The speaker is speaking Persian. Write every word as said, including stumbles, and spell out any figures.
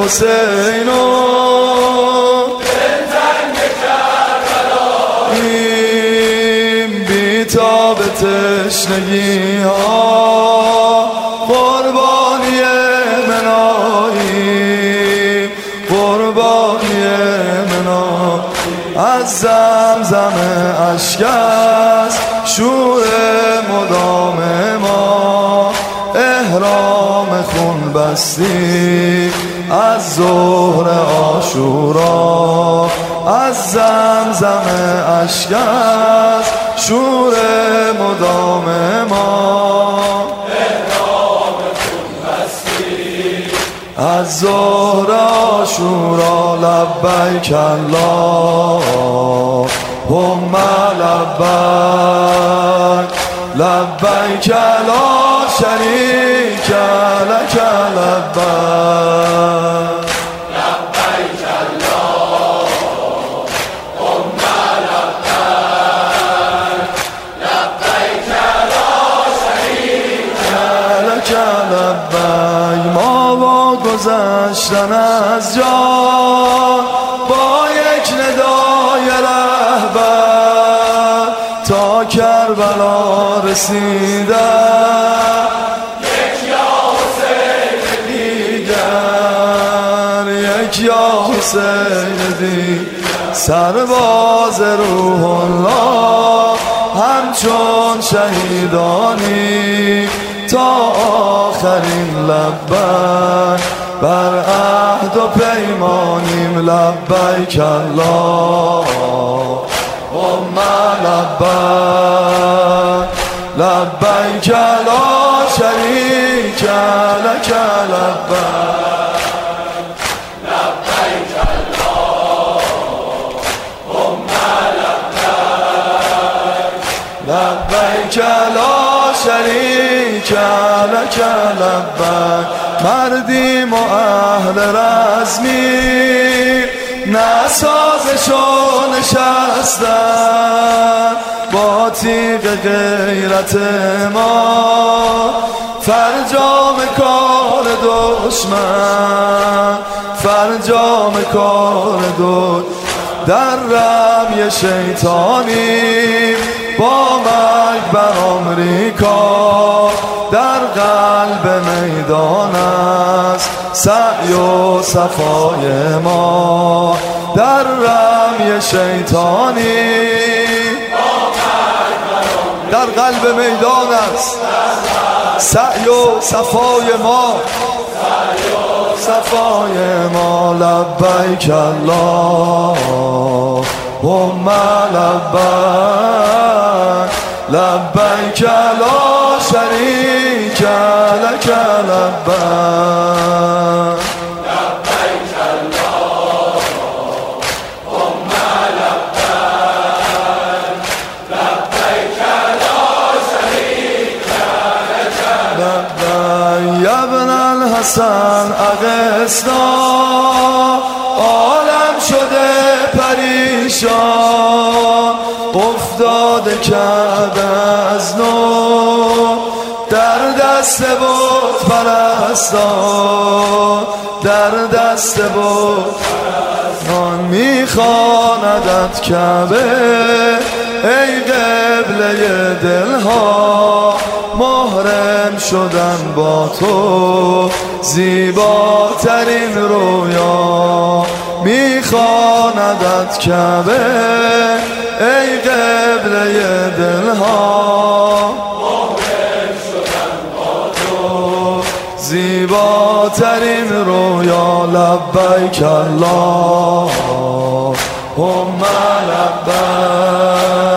حسینو دلتنگ کربلاییم بی تاب تشنگی ها قربانی مناییم قربانی مناییم از زمزم اشک است شور مدام ما احرام خون بستی از ظهر عاشورا از زمزم اشک است شور مدام ما احرام خون بستی از ظهر عاشورا لبیک اللهم لبیک لبیک لا شریک لک لبیک لبیک اللهم لبیک لبیک لا شریک لک لبیک ما با گذشتن از جان با یک ندای رهبر تا کربلا رسیدن یک یا حسین دیگر یک یا حسین دیگر سرباز روح الله همچون شهیدانی تا آخرین لبیک بر عهد و پیمانیم لبیک اللهم لبیک لبیک لا شریک لک لبیک لبیک اللهم لبیک لبیک لا شریک لک لبیک مردیم و اهل رزمی نه سازشو نشستن با تیغ غیرت ما فرجام کار دشمن فرجام کار دشمن در رمی شیطانی با مرگ بر آمریکا در قلب میدان است سعی و صفای ما در رمی شیطانی در قلب میدان است سعی و صفای ما صفای ما لبیک اللهم لبیک لبیک لا شریک لک لبیک لبیک اللهم لبیک لبیک لا شریک لک لبیک یا ابن الحسن اغثنا عالم شده پریشان افتاده کرده از نو در دست بت پرستان در دست بت پرستان میخواندت کعبه ای قبله دلها محرم شدن با تو زیباترین رویا میخواندت کعبه ای قبله دلها محرم شدن با تو زیباترین رویا لبیک اللهم لبیک